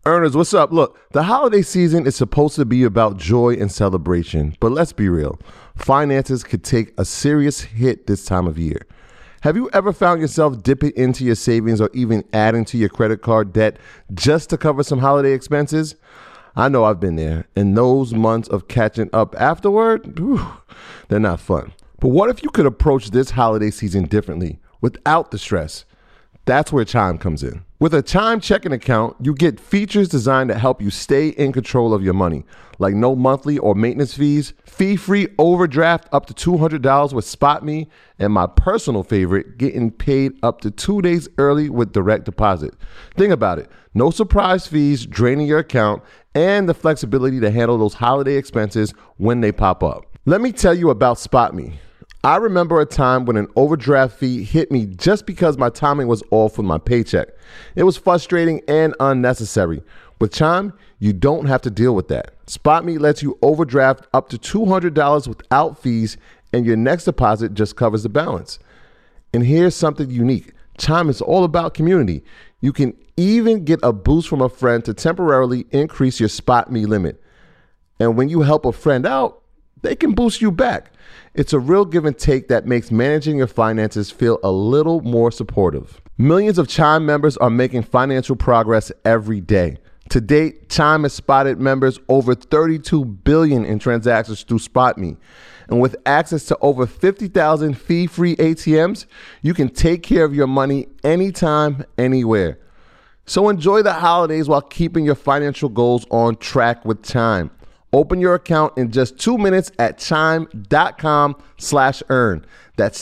Earners, what's up? Look, the holiday season is supposed to be about joy and celebration, but let's be real. Finances could take a serious hit this time of year. Have you ever found yourself dipping into your savings or even adding to your credit card debt just to cover some holiday expenses? I know I've been there, and those months of catching up afterward, they're not fun. But what if you could approach this holiday season differently, without the stress? That's where Chime comes in. With a Chime checking account, you get features designed to help you stay in control of your money, like no monthly or maintenance fees, fee-free overdraft up to $200 with SpotMe, and my personal favorite, getting paid up to 2 days early with direct deposit. Think about it. No surprise fees draining your account, and the flexibility to handle those holiday expenses when they pop up. Let me tell you about SpotMe. I remember a time when an overdraft fee hit me just because my timing was off with my paycheck. It was frustrating and unnecessary. With Chime, you don't have to deal with that. SpotMe lets you overdraft up to $200 without fees, and your next deposit just covers the balance. And here's something unique. Chime is all about community. You can even get a boost from a friend to temporarily increase your SpotMe limit. And when you help a friend out, they can boost you back. It's a real give and take that makes managing your finances feel a little more supportive. Millions of Chime members are making financial progress every day. To date, Chime has spotted members over $32 billion in transactions through SpotMe. And with access to over 50,000 fee-free ATMs, you can take care of your money anytime, anywhere. So enjoy the holidays while keeping your financial goals on track with Chime. Open your account in just 2 minutes at chime.com/earn. That's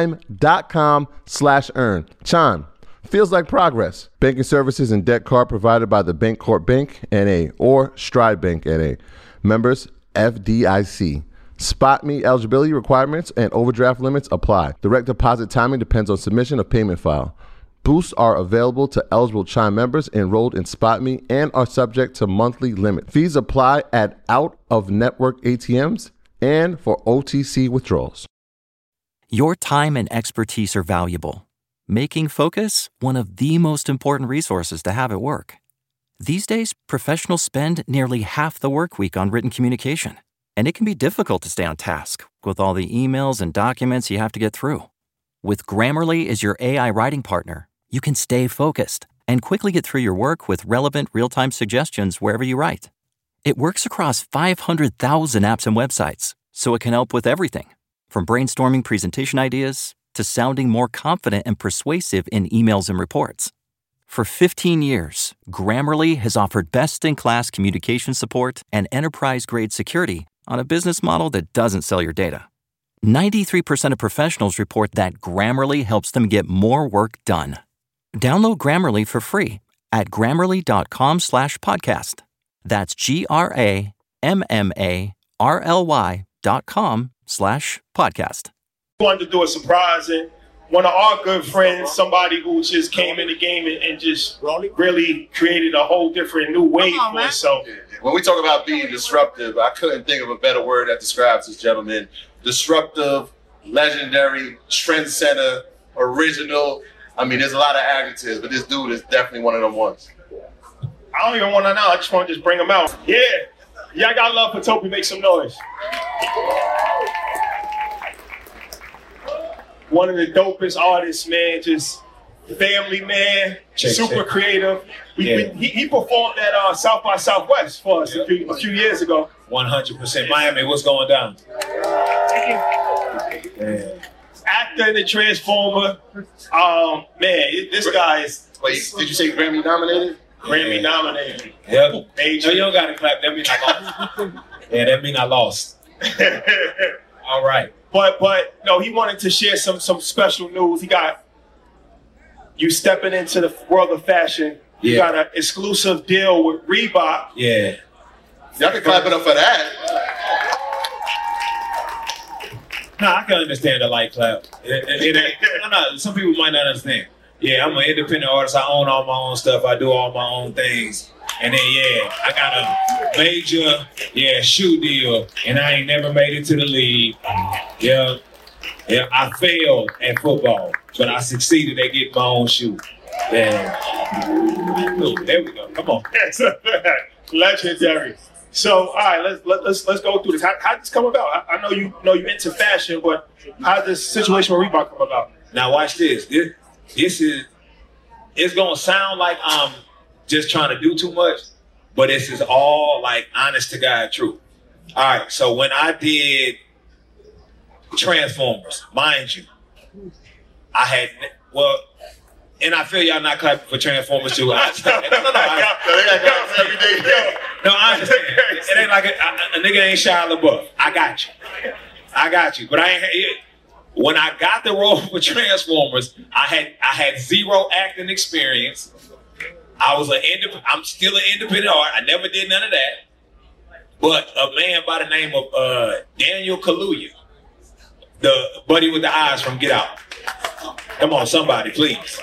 chime.com/earn. Chime. Feels like progress. Banking services and debt card provided by the Bancorp Bank N.A. or Stride Bank N.A. Members FDIC. SpotMe eligibility requirements and overdraft limits apply. Direct deposit timing depends on submission of payment file. Boosts are available to eligible Chime members enrolled in SpotMe and are subject to monthly limit. Fees apply at out-of-network ATMs and for OTC withdrawals. Your time and expertise are valuable, making Focus one of the most important resources to have at work. These days, professionals spend nearly half the work week on written communication, and it can be difficult to stay on task with all the emails and documents you have to get through. With Grammarly as your AI writing partner, you can stay focused and quickly get through your work with relevant real-time suggestions wherever you write. It works across 500,000 apps and websites, so it can help with everything, from brainstorming presentation ideas to sounding more confident and persuasive in emails and reports. For 15 years, Grammarly has offered best-in-class communication support and enterprise-grade security on a business model that doesn't sell your data. 93% of professionals report that Grammarly helps them get more work done. Download Grammarly for free at Grammarly.com/podcast. That's GRAMMARLY.com/podcast. Wanted to do a surprise, and one of our good friends, somebody who just came in the game and just really created a whole different new wave for himself. When we talk about being disruptive, I couldn't think of a better word that describes this gentleman. Disruptive, legendary, trendsetter, original. I mean, there's a lot of adjectives, but this dude is definitely one of them ones. I don't even want to know. I just want to just bring him out. Yeah. Y'all got love for Topi. Make some noise. One of the dopest artists, man. Just family man. Super creative. He performed at South by Southwest for us a few years ago. 100%. Miami, what's going down? Yeah. Actor in the Transformer. Man, this guy is. Wait, did you say Grammy nominated? Grammy nominated. Yeah. No, you don't got to clap. That means I lost. Yeah, that means I lost. All right. But no, he wanted to share some special news. He got you stepping into the world of fashion. You got an exclusive deal with Reebok. Yeah. Y'all can clap it up for that. Nah, I can understand the light clap. Some people might not understand. Yeah, I'm an independent artist. I own all my own stuff. I do all my own things. And then, I got a major, shoe deal. And I ain't never made it to the league. Yeah, I failed at football, but I succeeded at getting my own shoe. Yeah. Ooh, there we go. Come on. Legendary. So, all right, let's go through this. How did this come about? I know you're into fashion, but how did this situation with Reebok come about? Now watch this. It's gonna sound like I'm just trying to do too much, but this is all like honest to God truth. All right, so when I did Transformers, mind you, I had and I feel y'all not clapping for Transformers too. I understand. It ain't like a nigga ain't Shia LaBeouf. I got you. But when I got the role for Transformers, I had zero acting experience. I'm still an independent art. I never did none of that. But a man by the name of Daniel Kaluuya, the buddy with the eyes from Get Out. Come on, somebody, please.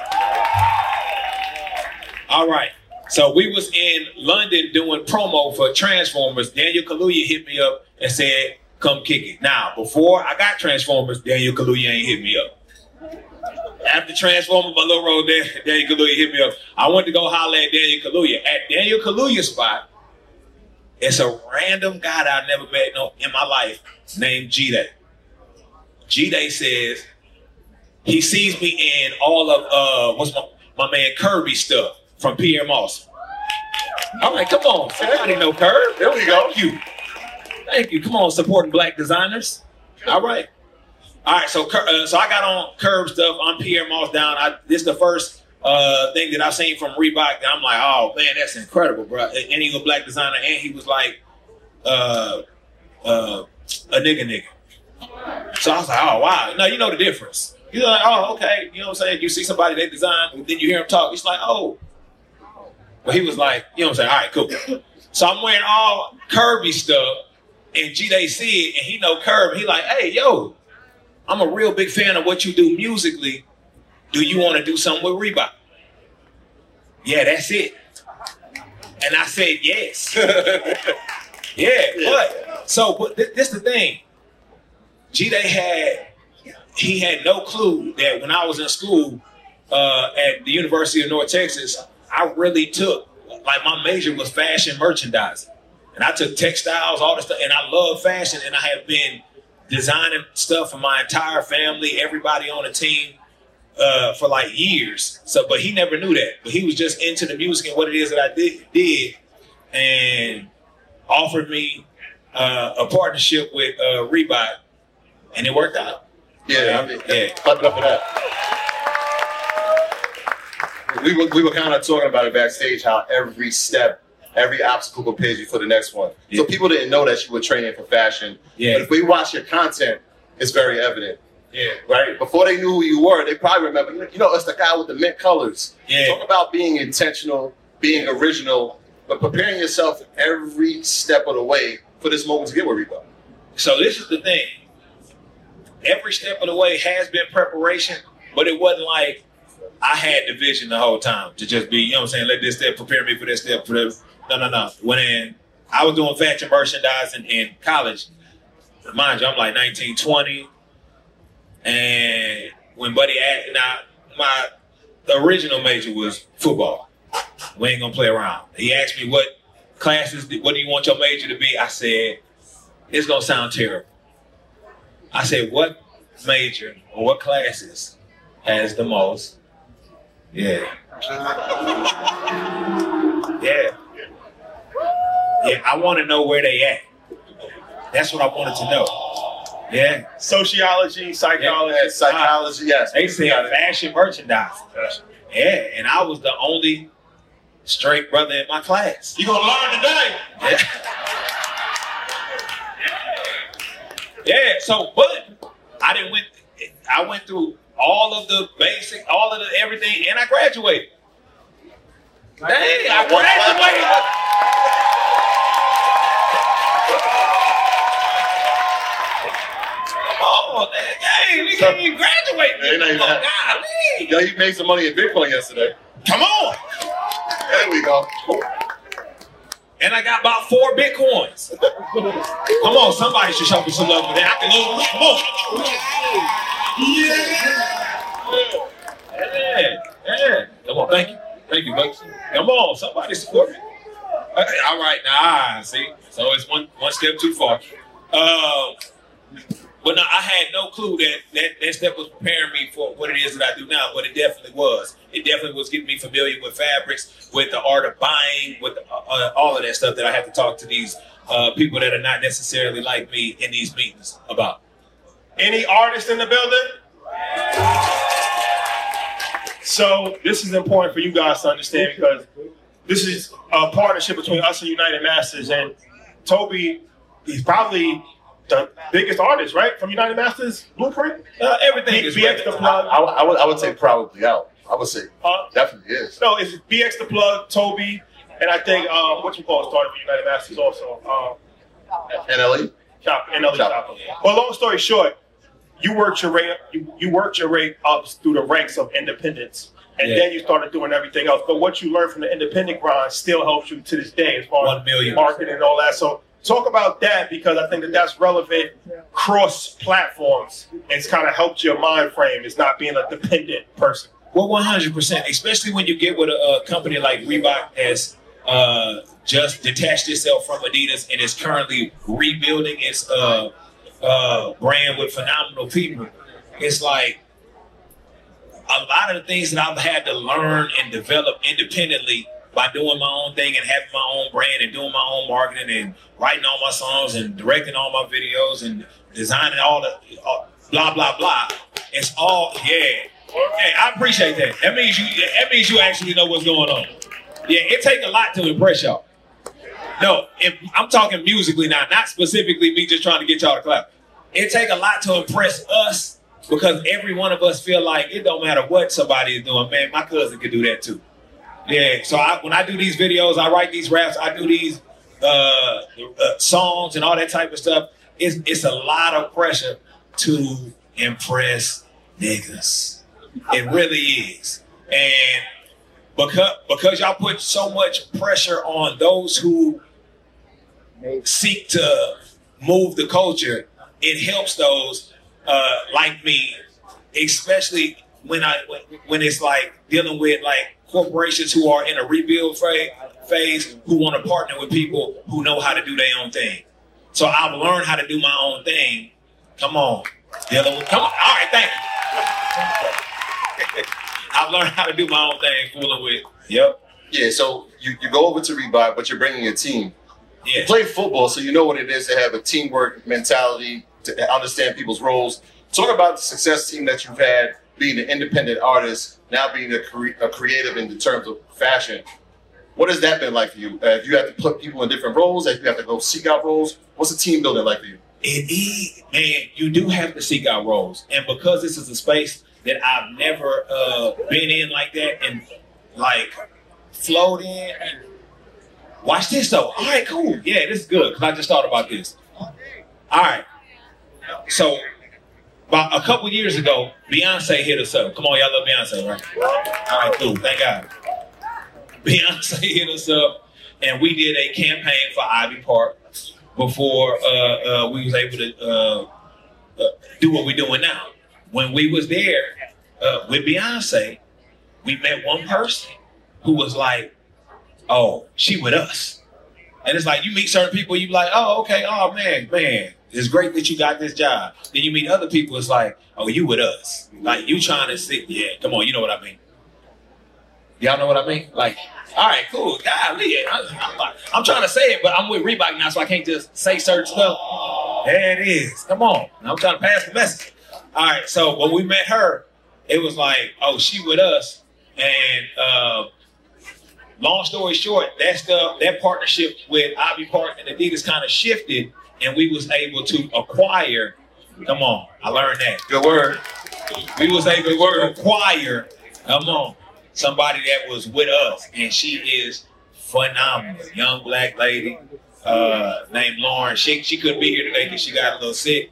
All right. So we was in London doing promo for Transformers. Daniel Kaluuya hit me up and said, come kick it. Now, before I got Transformers, Daniel Kaluuya ain't hit me up. After Transformers, my little role there, Daniel Kaluuya hit me up. I went to go holler at Daniel Kaluuya. At Daniel Kaluuya's spot, it's a random guy that I never met in my life named G-Day. G-Day says, he sees me in all of, what's my man Kirby stuff from Pierre Moss. I'm like, come on, somebody know Curb. There we go. Thank you. Come on, supporting black designers. All right. So I got on Curb stuff. I'm Pierre Moss down. This is the first thing that I've seen from Reebok. And I'm like, oh man, that's incredible, bro. And he was a black designer, and he was like a nigga. So I was like, oh wow. No, you know the difference. You're like, oh, okay. You know what I'm saying? You see somebody they design, and then you hear him talk. It's like, oh. But he was like, you know what I'm saying? All right, cool. So I'm wearing all Kirby stuff, and G-Day see it, and he know Curb. He like, hey, yo, I'm a real big fan of what you do musically. Do you want to do something with Reebok? Yeah, that's it. And I said, yes. But this the thing. G-Day had no clue that when I was in school at the University of North Texas, I really took, like my major was fashion merchandising. And I took textiles, all this stuff, and I love fashion, and I have been designing stuff for my entire family, everybody on the team for like years. So, but he never knew that. But he was just into the music and what it is that I did and offered me a partnership with Reebok, and it worked out. Yeah. Clap it up for that. We were kind of talking about it backstage, how every step, every obstacle prepares you for the next one. Yeah. So people didn't know that you were training for fashion. Yeah. But if we watch your content, it's very evident. Yeah. Right? Before they knew who you were, they probably remember, you know, it's the guy with the mint colors. Yeah. Talk about being intentional, being original, but preparing yourself every step of the way for this moment to get where we go. So this is the thing. Every step of the way has been preparation, but it wasn't like I had the vision the whole time to just be, you know what I'm saying, let this step prepare me for this step. No. When I was doing fashion merchandising in college, mind you, I'm like 19, 20. And when Buddy asked, my original major was football. We ain't gonna play around. He asked me what do you want your major to be? I said, it's gonna sound terrible. I said, what major or what classes has the most? Yeah, I want to know where they at. That's what I wanted to know. Yeah. Sociology, psychology. Yeah, psychology, yes. They said fashion merchandising. Yeah, and I was the only straight brother in my class. You gonna learn today? Yeah. Yeah, so, but I went through all of the basic, all of the everything, and I graduated. Dang, I graduated. Oh, dang, we can't even graduate. Yo, you made some money in Bitcoin yesterday. Come on. There we go. And I got about 4 Bitcoins. Come on, somebody should show me some love for that. I can lose. Come on. Yeah. Come on. Thank you, Bucks. Come on, somebody support me. All right, nah, see, so it's one step too far. But no, I had no clue that step was preparing me for what it is that I do now, but it definitely was. It definitely was getting me familiar with fabrics, with the art of buying, with all of that stuff that I have to talk to these people that are not necessarily like me in these meetings about. Any artists in the building? So this is important for you guys to understand because this is a partnership between us and United Masters, and Toby, he's probably the biggest artist, right, from United Masters Blueprint? Everything is BX the Plug. I would say probably out. I would say definitely is. No, it's BX the Plug, Toby, and I think what you call started for United Masters also. NLE? NLE Chopper. Well, long story short, you worked your way up through the ranks of independence. And then you started doing everything else. But what you learned from the independent grind still helps you to this day as far as marketing and all that. So talk about that because I think that's relevant cross-platforms. It's kind of helped your mind frame. It's not being a dependent person. Well, 100%, especially when you get with a company like Reebok has just detached itself from Adidas and is currently rebuilding its brand with phenomenal people. It's like a lot of the things that I've had to learn and develop independently by doing my own thing and having my own brand and doing my own marketing and writing all my songs and directing all my videos and designing all the blah, blah, blah. It's all, Hey, I appreciate that. That means you actually know what's going on. Yeah, it takes a lot to impress y'all. No, I'm talking musically now, not specifically me just trying to get y'all to clap. It takes a lot to impress us because every one of us feel like it don't matter what somebody is doing. Man, my cousin could do that too. Yeah, so when I do these videos, I write these raps, I do these songs and all that type of stuff. It's a lot of pressure to impress niggas. It really is. And because y'all put so much pressure on those who seek to move the culture, it helps those like me, especially when it's like dealing with like corporations who are in a rebuild phase who want to partner with people who know how to do their own thing. So I've learned how to do my own thing. Come on. Come on. All right, thank you. I've learned how to do my own thing, fooling with. Yep. Yeah, so you go over to Reebok, but you're bringing a team. Yeah. You play football, so you know what it is to have a teamwork mentality, to understand people's roles. Talk about the success team that you've had, being an independent artist, now being a creative in the terms of fashion. What has that been like for you? If you have to put people in different roles, if you have to go seek out roles, what's the team building like for you? It is, man, you do have to seek out roles. And because this is a space that I've never been in like that and like flowed in. Watch this though. All right, cool. Yeah, this is good because I just thought about this. All right. So about a couple years ago, Beyonce hit us up. Come on, y'all love Beyonce, right? All right, cool. Thank God. Beyonce hit us up and we did a campaign for Ivy Park before we was able to do what we're doing now. When we was there with Beyonce, we met one person who was like, oh, she with us. And it's like, you meet certain people, you be like, oh, okay, oh, man, it's great that you got this job. Then you meet other people, it's like, oh, you with us. Like, you trying to see, yeah, come on, you know what I mean. Y'all know what I mean? Like, all right, cool, golly, I'm trying to say it, but I'm with Reebok now, so I can't just say certain stuff. There it is, come on. I'm trying to pass the message. All right, so when we met her, it was like, oh, she with us. And long story short, that partnership with Ivy Park and Adidas kind of shifted, and we was able to acquire, come on, I learned that. Good word. We was able to acquire, come on, somebody that was with us, and she is phenomenal. Young black lady named Lauren. She couldn't be here today because she got a little sick.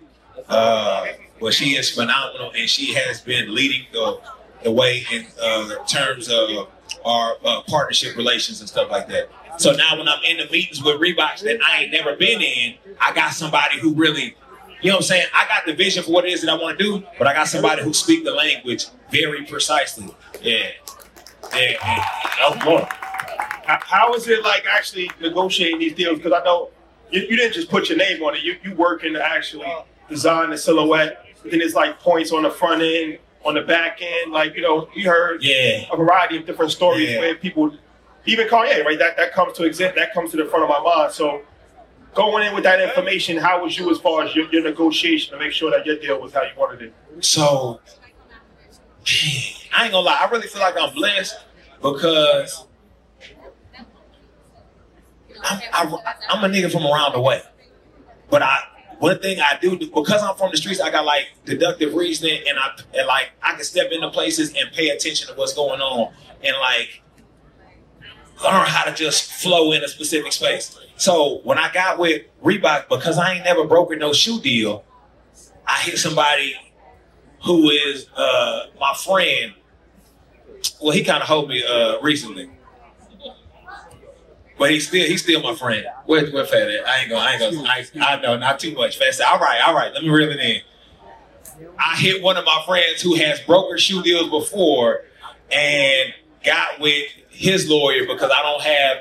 But she is phenomenal, and she has been leading the way in terms of our partnership relations and stuff like that. So now when I'm in the meetings with Reeboks that I ain't never been in, I got somebody who really, you know what I'm saying? I got the vision for what it is that I want to do, but I got somebody who speaks the language very precisely. Yeah. Yeah. That was more. How is it like actually negotiating these deals? Because I know you didn't just put your name on it. You working to actually design the silhouette. But then it's like points on the front end, on the back end. Like, you know, we heard a variety of different stories where people, even Kanye, right? That comes to the front of my mind. So going in with that information, how was you as far as your negotiation to make sure that your deal was how you wanted it? So, I ain't gonna lie. I really feel like I'm blessed because I'm a nigga from around the way. But one thing I do, because I'm from the streets, I got like deductive reasoning, and I can step into places and pay attention to what's going on and like learn how to just flow in a specific space. So when I got with Reebok, because I ain't never brokered no shoe deal, I hit somebody who is my friend. Well, he kind of hold me recently. But he's still my friend. Where Fat at? I know, not too much. Fat said, all right, let me reel it in. I hit one of my friends who has brokered shoe deals before and got with his lawyer because I don't have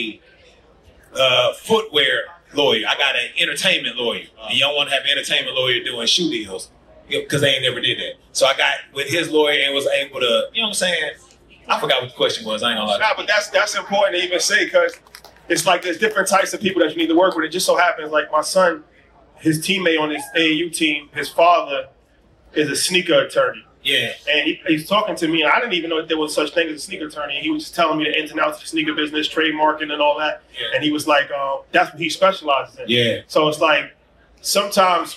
a footwear lawyer. I got an entertainment lawyer. And you don't want to have an entertainment lawyer doing shoe deals because they ain't never did that. So I got with his lawyer and was able to, you know what I'm saying? I forgot what the question was. I ain't gonna lie. Nah, but that's important to even say because it's like there's different types of people that you need to work with. It just so happens like my son, his teammate on his AAU team, his father is a sneaker attorney. Yeah. And he's talking to me, and I didn't even know that there was such thing as a sneaker attorney. He was just telling me the ins and outs of the sneaker business, trademarking and all that. Yeah. And he was like, that's what he specializes in. Yeah. So it's like sometimes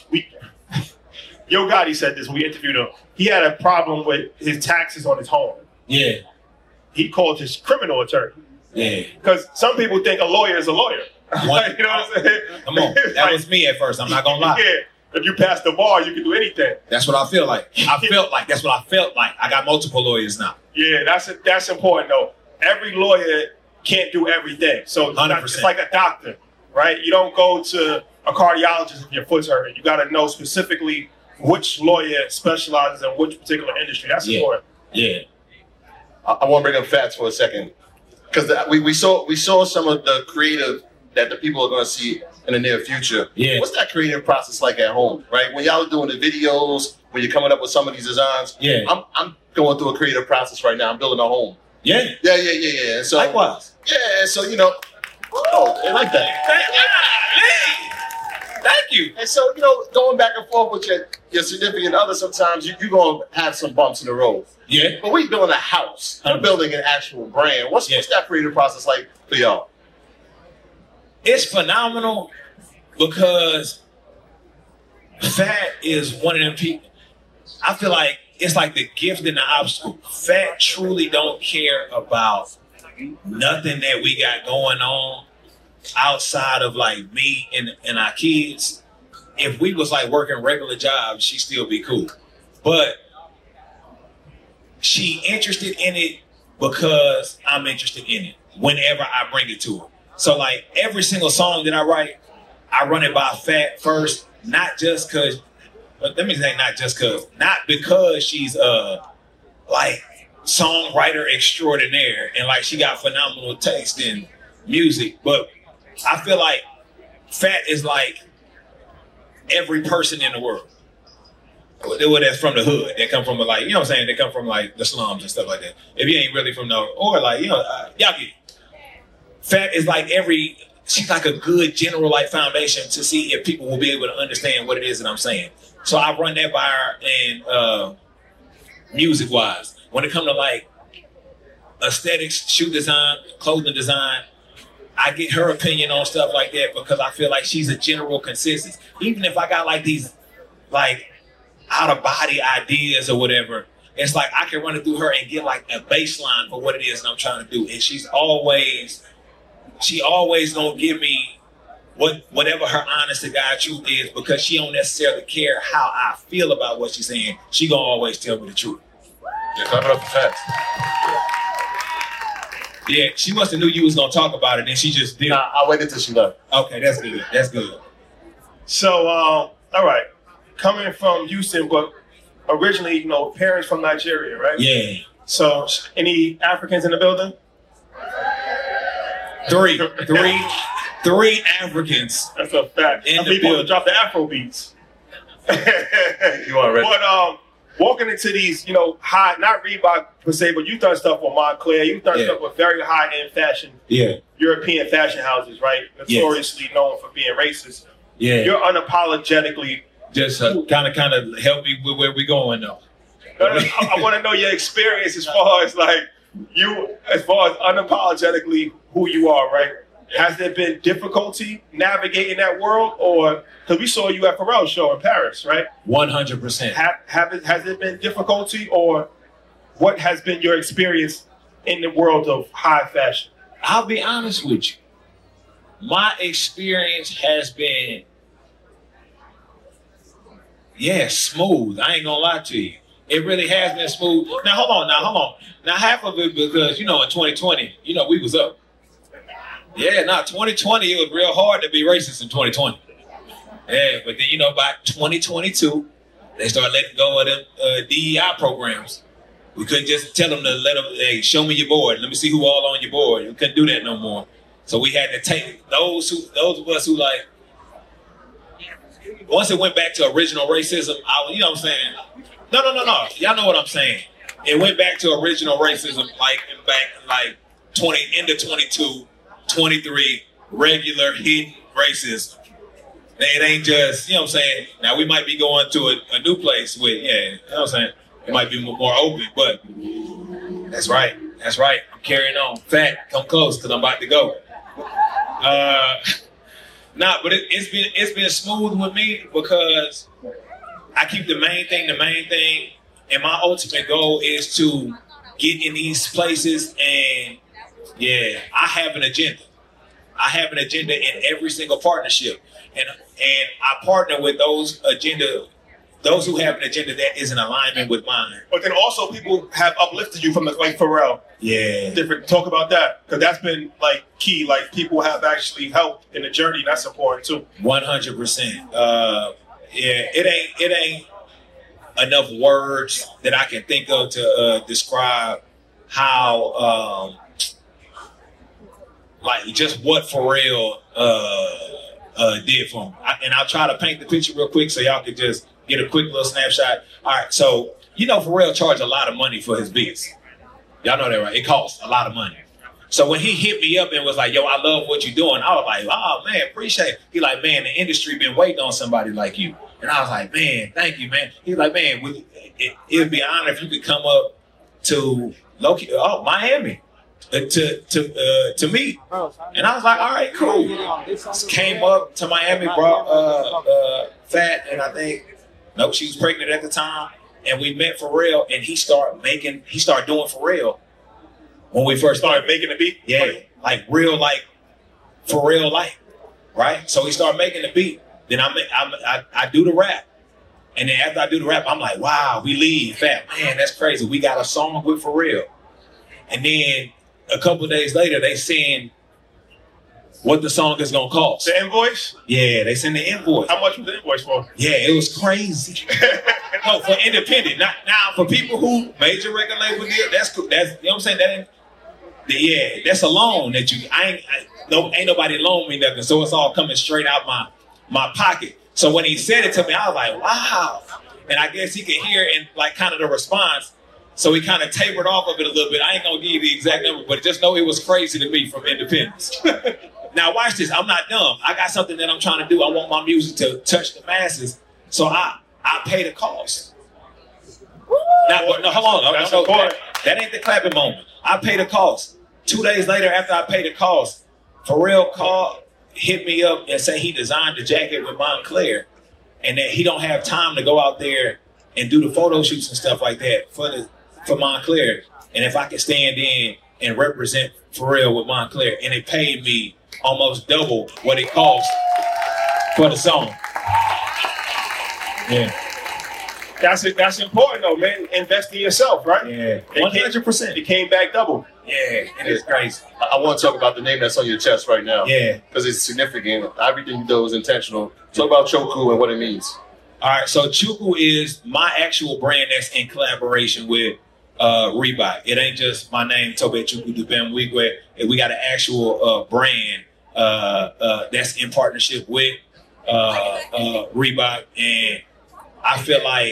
Yo Gotti said this when we interviewed him. He had a problem with his taxes on his home. Yeah. He called his criminal attorney. Yeah. Because some people think a lawyer is a lawyer. Like, you know what I'm saying? Come on. That was me at first. I'm not going to lie. Yeah. If you pass the bar, you can do anything. That's what I feel like. That's what I felt like. I got multiple lawyers now. Yeah, that's important, though. Every lawyer can't do everything. So 100%. It's like a doctor, right? You don't go to a cardiologist if your foot's hurting. You got to know specifically which lawyer specializes in which particular industry. That's important. Yeah. I want to bring up Fats for a second. Because we saw some of the creative that the people are going to see in the near future. Yeah. What's that creative process like at home, right? When y'all are doing the videos, when you're coming up with some of these designs, I'm going through a creative process right now. I'm building a home. Yeah. Yeah. And so, likewise. Yeah, so, you know, they like that. Thank you. And so, you know, going back and forth with your significant other, sometimes you're going to have some bumps in the road. Yeah. But we building a house. We're building an actual brand. What's that creative process like for y'all? It's phenomenal because Fat is one of them people. I feel like it's like the gift and the obstacle. Fat truly don't care about nothing that we got going on outside of like me and our kids. If we was like working regular jobs, she'd still be cool. But she interested in it because I'm interested in it whenever I bring it to her. So like every single song that I write, I run it by Fat first, not because she's like songwriter extraordinaire and like she got phenomenal taste in music, but I feel like Fat is like every person in the world. That's from the hood. They come from like, you know what I'm saying? They come from like the slums and stuff like that. If you ain't really from or like, you know, y'all get it. Fat is like she's like a good general like foundation to see if people will be able to understand what it is that I'm saying. So I run that by her and music wise. When it comes to like aesthetics, shoe design, clothing design, I get her opinion on stuff like that because I feel like she's a general consensus. Even if I got like these like out of body ideas or whatever, it's like I can run it through her and get like a baseline for what it is that I'm trying to do. And she always gonna give me whatever her honest to God truth is because she don't necessarily care how I feel about what she's saying. She gonna always tell me the truth. Yeah, coming up fast. Yeah, she must have knew you was gonna talk about it, and she just did. Nah, I waited till she left. Okay, that's good. That's good. So, all right, coming from Houston, but originally, you know, parents from Nigeria, right? Yeah. So, any Africans in the building? Three Africans. That's a fact. In the People building. drop the Afro beats. You already. But walking into these, high, not Reebok per se, but you've done stuff with Montclair. You've done stuff with very high-end fashion, European fashion houses, right? Notoriously known for being racist. Yeah. You're unapologetically. Just kind of help me with where we going though. I want to know your experience as far as unapologetically who you are, right? Has there been difficulty navigating that world, or because we saw you at Pharrell's show in Paris, right? 100%. Has there been difficulty, or what has been your experience in the world of high fashion? I'll be honest with you. My experience has been, smooth. I ain't gonna lie to you. It really has been smooth. Now, hold on. Now, half of it because, in 2020, we was up. 2020, it was real hard to be racist in 2020. Yeah, but then, by 2022, they started letting go of them DEI programs. We couldn't just tell them to hey, show me your board. Let me see who all on your board. We couldn't do that no more. So we had to take those of us who once it went back to original racism, you know what I'm saying? No. Y'all know what I'm saying. It went back to original racism, end of 22, 23, regular hidden racism. It ain't just, you know what I'm saying? Now we might be going to a new place with, you know what I'm saying? It might be more open, but that's right. I'm carrying on. Fat, come close because I'm about to go. But it's been smooth with me because I keep the main thing, and my ultimate goal is to get in these places, and I have an agenda. I have an agenda in every single partnership, and I partner with those who have an agenda that is in alignment with mine. But then also people have uplifted you from like Pharrell. Yeah. Different. Talk about that, because that's been key. Like people have actually helped in the journey. That's important too. 100%. It ain't enough words that I can think of to describe how just what Pharrell did for me. And I'll try to paint the picture real quick so y'all can just get a quick little snapshot. All right, so Pharrell charged a lot of money for his beats. Y'all know that, right? It costs a lot of money. So when he hit me up and was like, yo, I love what you're doing, I was like, oh, man, appreciate it. He like, man, the industry been waiting on somebody like you. And I was like, man, thank you, man. He's like, man, it'd be an honor if you could come up to Miami to meet. And I was like, all right, cool. Came up to Miami, brought Fat, and I think, she was pregnant at the time. And we met Pharrell, and he started doing Pharrell when we first started making the beat. Yeah, real Pharrell right? So he started making the beat. Then I do the rap, and then after I do the rap, I'm like, wow, we leave. Fat, man, that's crazy. We got a song with Pharrell, and then a couple of days later, they send what the song is gonna cost. The invoice? Yeah, they send the invoice. How much was the invoice for? Yeah, it was crazy. No, for independent. Not now for people who major record label deal. That's cool. That's, you know what I'm saying. That's a loan that you. Ain't nobody loan me nothing. So it's all coming straight out my pocket. So when he said it to me, I was like, wow. And I guess he could hear and kind of the response. So he kind of tapered off of it a little bit. I ain't gonna give you the exact number, but just know it was crazy to me from Independence. Now watch this. I'm not dumb. I got something that I'm trying to do. I want my music to touch the masses. So I pay the cost. Now, no, hold on. That ain't the clapping moment. I pay the cost. 2 days later, after I pay the cost, Pharrell hit me up and say he designed the jacket with Montclair, and that he don't have time to go out there and do the photo shoots and stuff like that for Montclair. And if I could stand in and represent Pharrell with Montclair, and it paid me almost double what it cost for the song. Yeah. That's important though, man. Invest in yourself, right? Yeah. 100%. It came back double. Yeah, it is crazy. I want to talk about the name that's on your chest right now. Yeah. Because it's significant. Everything you do is intentional. Talk about Choku and what it means. All right, so Chuku is my actual brand that's in collaboration with Reebok. It ain't just my name, Tobe Chukwudubemwigwe. We got an actual brand that's in partnership with Reebok, and I feel like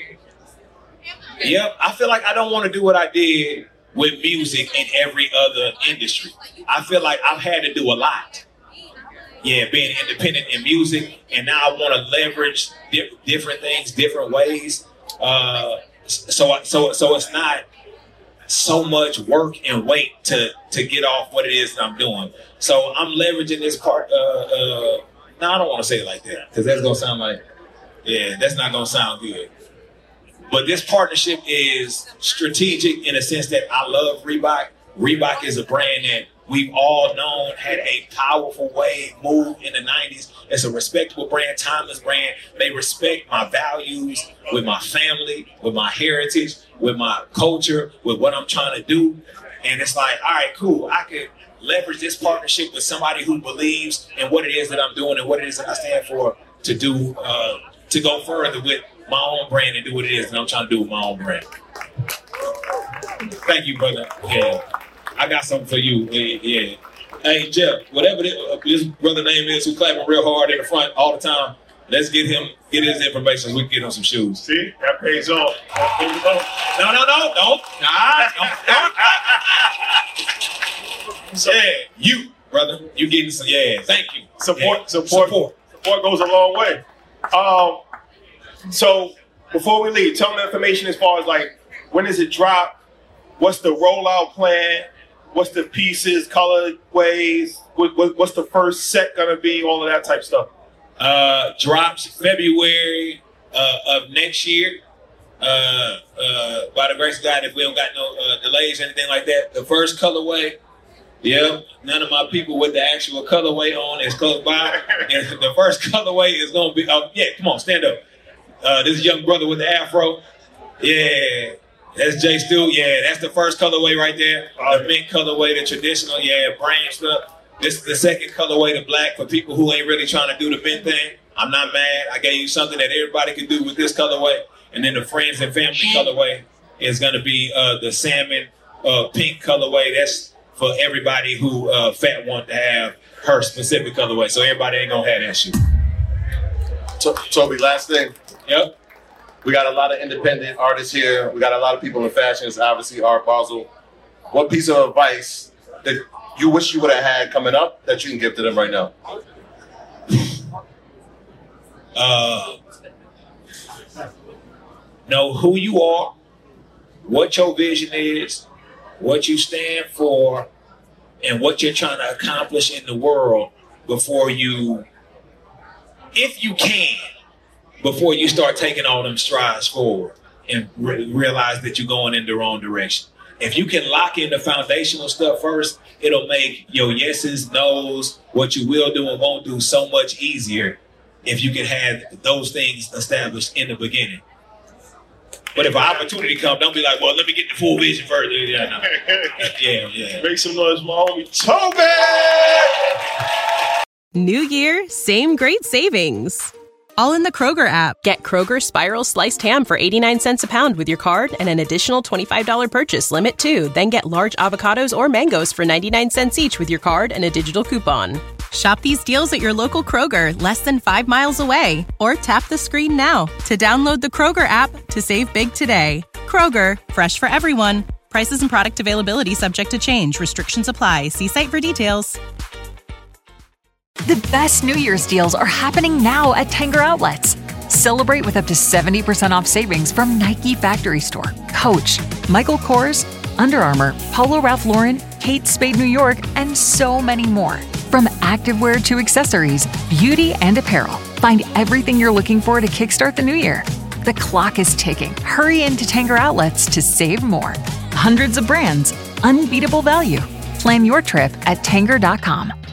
I don't want to do what I did with music in every other industry. I feel like I've had to do a lot. Yeah, being independent in music, and now I want to leverage different things, different ways. So it's not so much work and wait to get off what it is that I'm doing. So I'm leveraging this part. No, I don't want to say it like that, because that's gonna sound like, that's not gonna sound good. But this partnership is strategic in a sense that I love Reebok. Reebok is a brand that we've all known had a powerful way move in the 90s. It's a respectable brand, timeless brand. They respect my values with my family, with my heritage, with my culture, with what I'm trying to do. And it's like, all right, cool. I could leverage this partnership with somebody who believes in what it is that I'm doing and what it is that I stand for to do, to go further with my own brand and do what it is that I'm trying to do with my own brand. Thank you, brother. Yeah. I got something for you. Yeah. Hey, Jeff, whatever this brother name is who's clapping real hard in the front all the time, let's get his information so we can get him some shoes. See? That pays off. No, don't. Yeah, you, brother. You getting some, thank you. Support goes a long way. So before we leave, tell me the information as far as like, when does it drop? What's the rollout plan? What's the pieces, colorways? What's the first set gonna be? All of that type of stuff. Drops February of next year. By the grace of God, if we don't got no delays or anything like that. The first colorway, none of my people with the actual colorway on is close by. And the first colorway is gonna be, come on, stand up. This young brother with the afro. Yeah. That's Jay Stu. Yeah, that's the first colorway right there. The mint colorway, the traditional, brand stuff. This is the second colorway, the black, for people who ain't really trying to do the mint thing. I'm not mad. I gave you something that everybody can do with this colorway. And then the friends and family colorway is going to be the salmon pink colorway. That's for everybody who fat want to have her specific colorway. So everybody ain't going to have that shoe. Toby, last thing. Yep. We got a lot of independent artists here. We got a lot of people in fashion. It's obviously Art Basel. What piece of advice that you wish you would have had coming up that you can give to them right now? Know who you are, what your vision is, what you stand for, and what you're trying to accomplish in the world before you, if you can, before you start taking all them strides forward and realize that you're going in the wrong direction. If you can lock in the foundational stuff first, it'll make your yeses, nos, what you will do and won't do so much easier if you can have those things established in the beginning. But if an opportunity comes, don't be like, well, let me get the full vision first. Yeah. Make some noise, my homie Toby! New year, same great savings. All in the Kroger app. Get Kroger Spiral Sliced Ham for 89 cents a pound with your card and an additional $25 purchase limit too. Then get large avocados or mangoes for 99 cents each with your card and a digital coupon. Shop these deals at your local Kroger, less than 5 miles away. Or tap the screen now to download the Kroger app to save big today. Kroger, fresh for everyone. Prices and product availability subject to change. Restrictions apply. See site for details. The best New Year's deals are happening now at Tanger Outlets. Celebrate with up to 70% off savings from Nike Factory Store, Coach, Michael Kors, Under Armour, Polo Ralph Lauren, Kate Spade New York, and so many more. From activewear to accessories, beauty and apparel, find everything you're looking for to kickstart the new year. The clock is ticking. Hurry into Tanger Outlets to save more. Hundreds of brands, unbeatable value. Plan your trip at Tanger.com.